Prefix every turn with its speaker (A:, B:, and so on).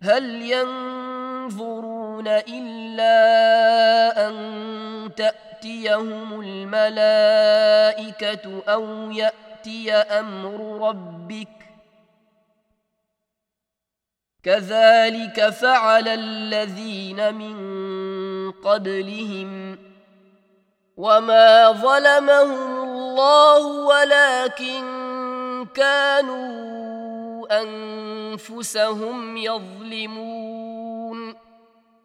A: هل ينظرون إلا أن تأتيهم الملائكة أو يأتي أمر ربك كذلك فعل الذين من قبلهم وما ظلمهم الله ولكن كانوا أنفسهم يظلمون